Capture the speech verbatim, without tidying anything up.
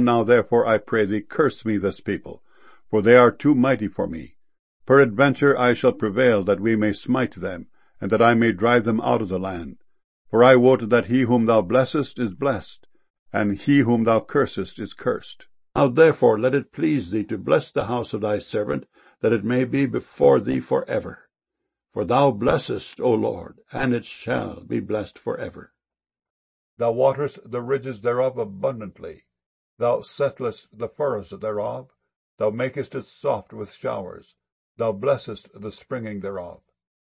now therefore, I pray thee, curse me this people, for they are too mighty for me. Peradventure I shall prevail that we may smite them, and that I may drive them out of the land. For I wot that he whom thou blessest is blessed, and he whom thou cursest is cursed. Now therefore let it please thee to bless the house of thy servant, that it may be before thee for ever. For thou blessest, O Lord, and it shall be blessed for ever. Thou waterest the ridges thereof abundantly. Thou settlest the furrows thereof. Thou makest it soft with showers. Thou blessest the springing thereof.